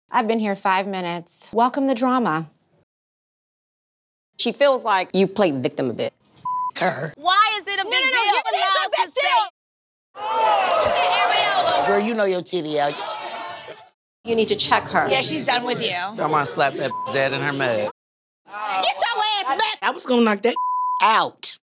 I've been here 5 minutes. Welcome the drama. She feels like you played victim a bit. Her. Why is it a big deal? It's a big deal. Girl, you know your titty out. You need to check her. Yeah, she's done with you. I'm gonna slap that dead in her mud. Get your ass back. I was gonna knock that out.